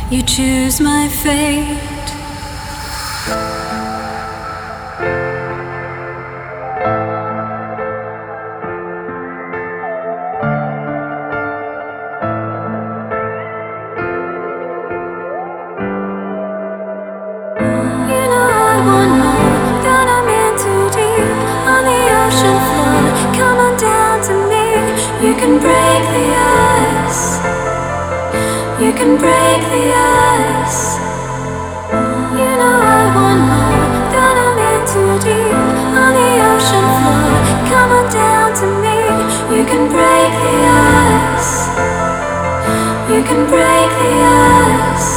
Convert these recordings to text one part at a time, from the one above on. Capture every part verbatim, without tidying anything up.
You choose my fate. You know I want more than I'm in too deep. On the ocean floor, come on down to me. You can break the ice. You can break the ice. You know I want more than I'm in too deep. On the ocean floor, come on down to me. You can break the ice. You can break the ice.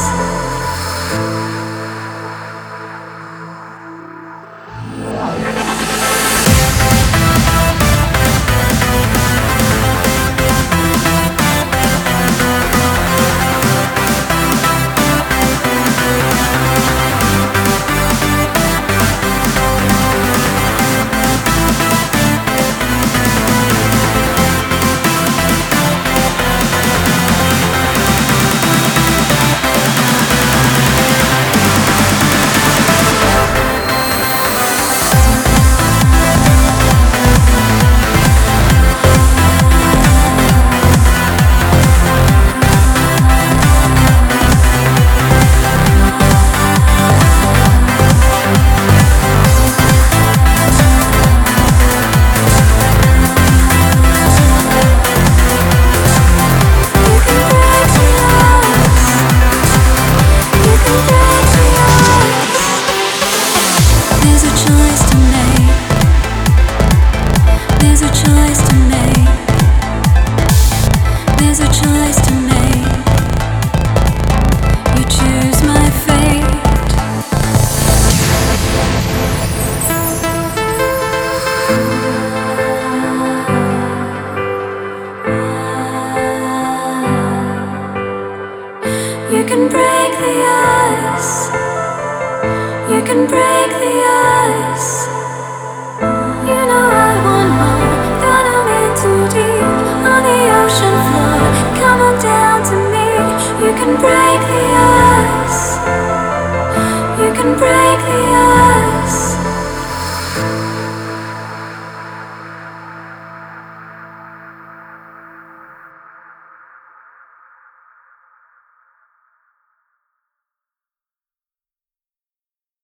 You can break the ice. You can break the ice. You know I want more than I'm in too deep. On the ocean floor, come on down to me. You can break the ice. You can break the